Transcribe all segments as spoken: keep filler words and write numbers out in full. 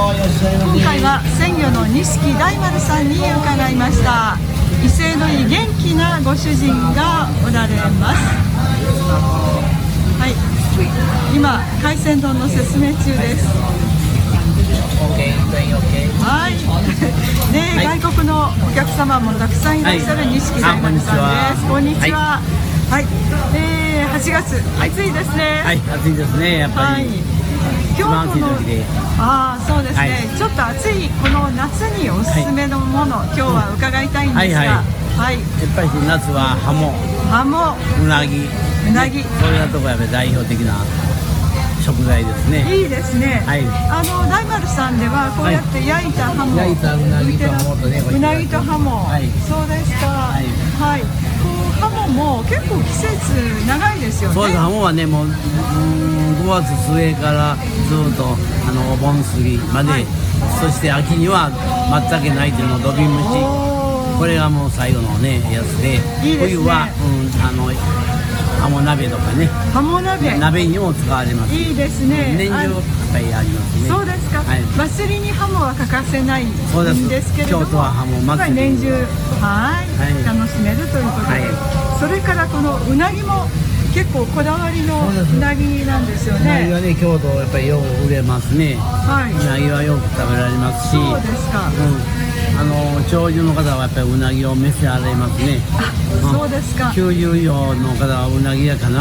今回は鮮魚の錦大丸さんに伺いました。威勢のいい元気なご主人がおられます。はい、今海鮮丼の説明中です。はいね、はい、外国のお客様もたくさんいらっしゃる錦大丸さんです。こんにちは。はい、えー、はちがつ、暑いですね。 はい、暑いですね、やっぱり。はい、 京都の、ああ、そうですね、はい、ちょっと暑いこの夏におすすめのもの、はい、今日は伺いたいんですが、はいはいはい、 やっぱり夏はハモ、 ハモ、 うなぎ、 うなぎ、 そういうところやっぱり代表的な食材ですね。いいですね。はい、あの大丸さんではこうやって焼いたハモ、 焼いたうなぎとハモとね、 うなぎとハモ、はい、そうですか。はい、はい、こうハモも結構季節長いですよね。 そうです。ハモはね、もうごがつ末からずっとあのお盆過ぎまで、はい、そして秋には松茸泣いてるの土瓶蒸し、これがもう最後のねやつで、いいですね、冬は、うん、あのハモ鍋とかね、 ハモ鍋、 鍋にも使われます。 いいですね。 年中いっぱいありますね。 そうですか。はい、祭りにハモは欠かせないんですけれども、 京都はハモ祭り、 年中はい、はい、楽しめるということで、はい、それからこのうなぎも結構こだわりのうなぎなんですよね。 うなぎはね、京都やっぱりよく売れますね。はい、うなぎはよく食べられますし、 そうですか。うん、 あの長寿の方はやっぱりうなぎを召し上がれますね。 あ、そうですか。 きゅうじゅう以上の方はうなぎは必ず、うん、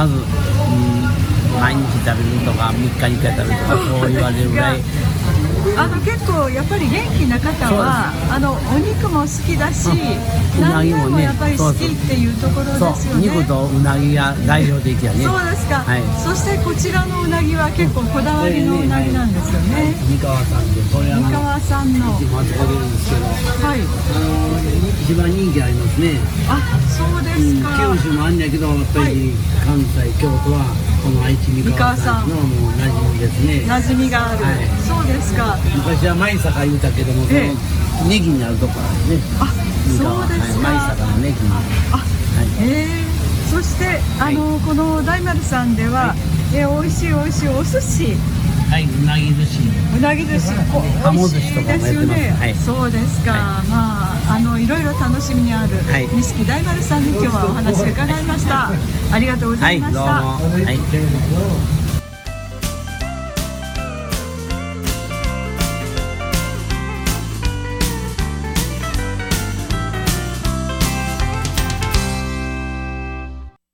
毎日食べるとかみっかにいっかい食べるとかそう言われるぐらい。 あの結構やっぱり元気な方はあのお肉も好きだし、うなぎもやっぱり好きっていうところですよね。 肉とうなぎが代表的やね。 そうですか。はい、そしてこちらのうなぎは結構こだわりのうなぎなんですよね。 三河さんで、これは三河さんの。 一番出るんですけど。はい。あの一番人気ありますね。 あ、そうですか。 九州もあんやけどやっぱり関西、京都はこの愛知三河さんのもう馴染みですね。 馴染みがある。そうですか。 昔は舞坂言うたけども、そのネギになるところですね。 あ、そうですか。 舞坂のネギに。 あ、はい。ええ。そしてあのこの大丸さんでは、え美味しい美味しいお寿司。 はい、うなぎ寿司。 うなぎ寿司。 ハモ寿司とかもやってます。はい。 そうですか。まああのいろいろ楽しみにある錦大丸さんに今日はお話伺いました。ありがとうございました。 はい、どうも。はい。